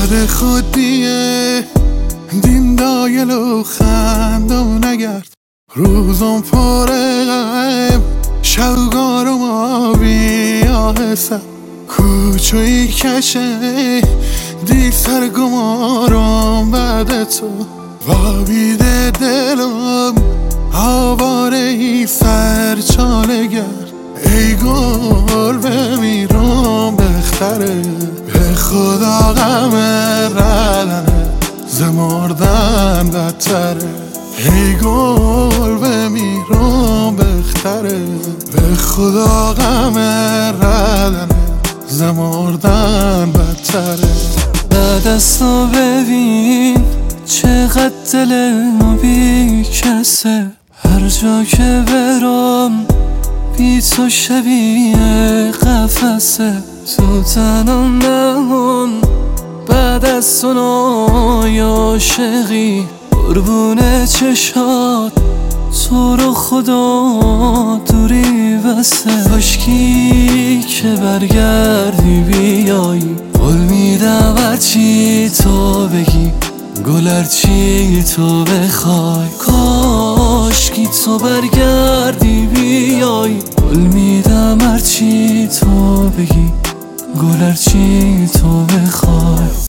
بعد خودیه دین دایل و خندم نگرد روزم پره غم شوگارم آبی آهسته کوچوی کشه دیل سرگمارم بعد تو وابیده دلم آواره ای سرچالگر ای گل بمیرم بختره به خدا غم ردنه زمردن بدتره ای گل بمیرم بختره به خدا غم ردنه زمردن بدتره بعد از تو ببین چقدر دلم بی کسه هر جا که برم بی تو شبیه قفسه تو تنم نمون بعد از تو نای عاشقی قربون چشات تو رو خدا دوری بسه کاشکی که برگردی بیایی قول میدم هرچی تو بگی گل هرچی تو بخوای کاشکی تو برگردی بیایی قول میدم هرچی تو بگی گل هرچی تو بخوای